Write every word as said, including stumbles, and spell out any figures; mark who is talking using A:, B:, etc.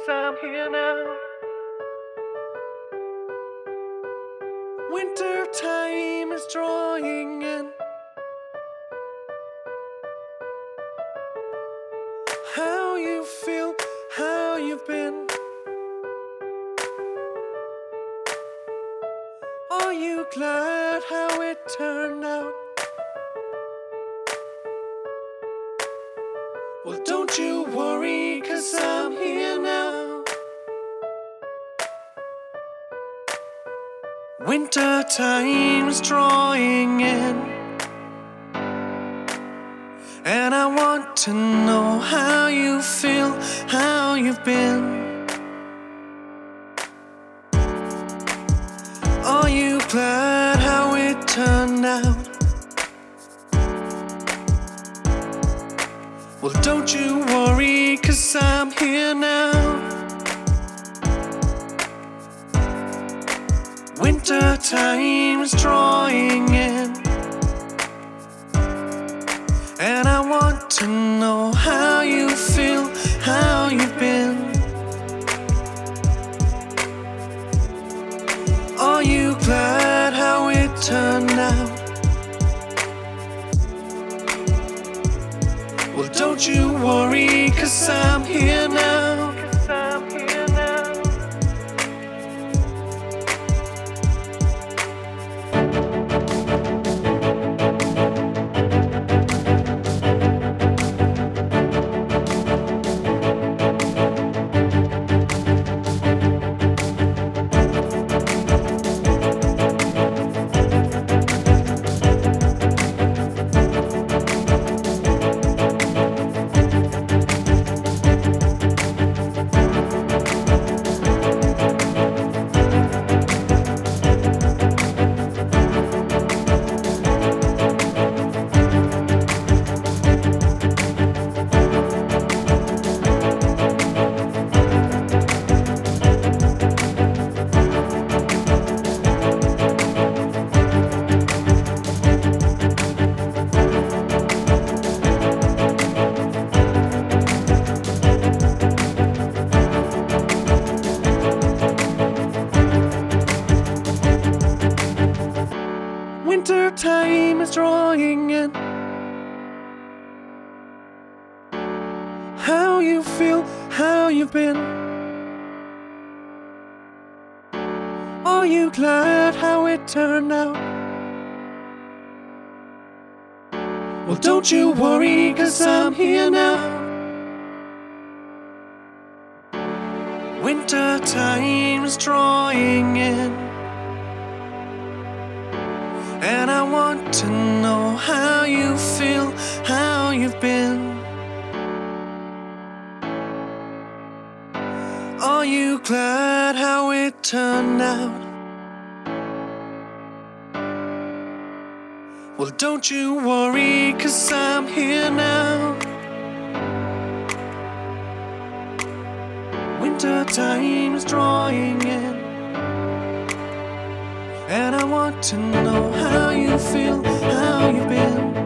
A: cause I'm here now. Winter time is drawing in. How you feel, how you've been. Are you glad how it turned out? Well, don't you worry, cause I'm here now. Winter time's drawing in, and I want to know how you feel, how you've been. Are you glad how it turned out? Well, don't you worry, cause I'm here now. Winter time's drawing in, and I want to know how you feel, how you've been. Are you glad how it turned out? Well, don't you worry, cause I'm here now. Cause I'm here now. Winter time is drawing in. How you feel, how you've been. Are you glad how it turned out? Well, don't you worry, cause I'm here now. Winter time is drawing in, and I want to know how you feel, how you've been. Are you glad how it turned out? Well, don't you worry, cause I'm here now. Winter time is drawing in, and I want to know how you feel, how you've been.